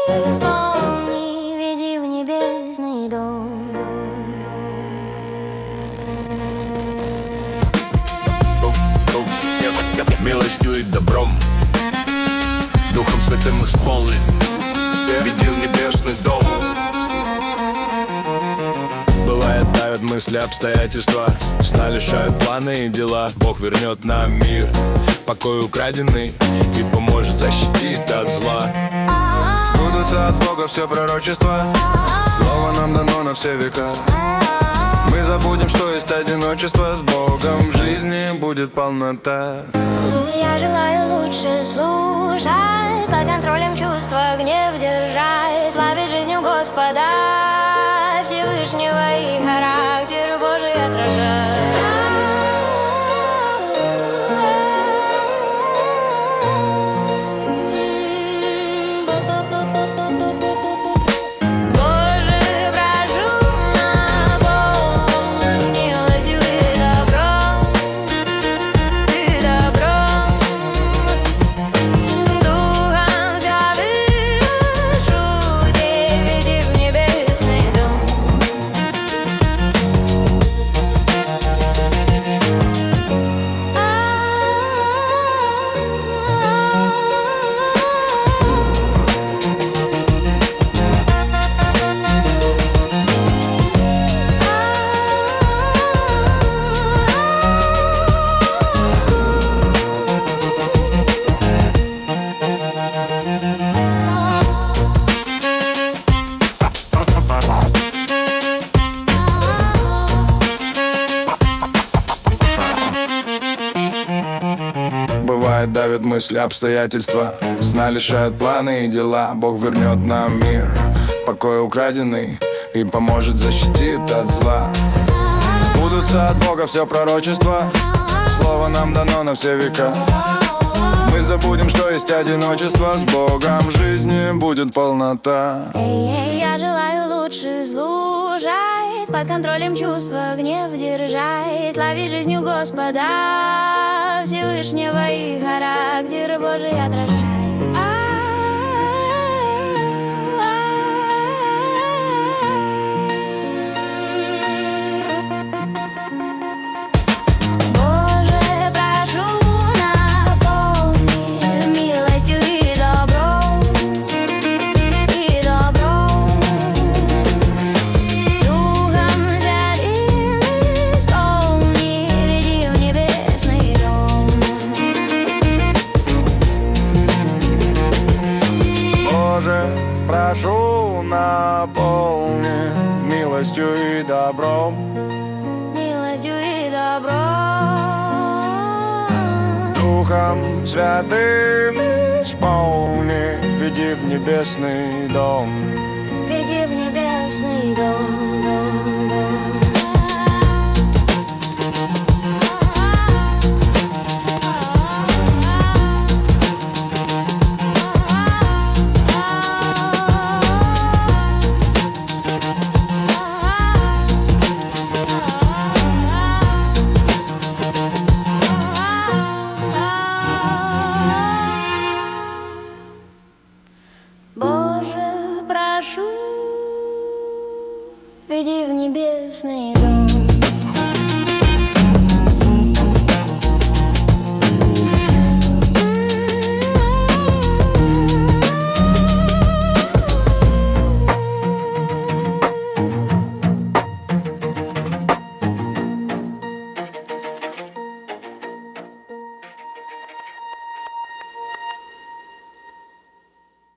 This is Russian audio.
исполни, веди в небесный дом. Милостью и добром, Духом Святым исполнен, веди в небесный дом. Бывает, давят мысли, обстоятельства, сна лишают планы и дела. Бог вернет нам мир, покой украденный, и поможет защитить от зла. Сбудутся от Бога все пророчества, слово нам дано на все века. Мы забудем, что есть одиночество, с Богом в жизни будет полнота. Я желаю лучше слушать, под контролем чувства гнев держать, славить жизнью Господа Всевышнего и характер Божий отражать. Бывает, давят мысли, обстоятельства, сна лишают планы и дела. Бог вернет нам мир, покой украденный, и поможет защитить от зла. Сбудутся от Бога все пророчества, слово нам дано на все века. Мы забудем, что есть одиночество, с Богом в жизни будет полнота. Я желаю лучше слушать, под контролем чувства гнев держать, славить жизнью Господа Всевышнего и характер Божий отражать. Прошу, наполни милостью и добром, Милостью и добром, Духом Святым исполни, веди в небесный дом. веди в небесный дом. Боже, прошу, веди в небесный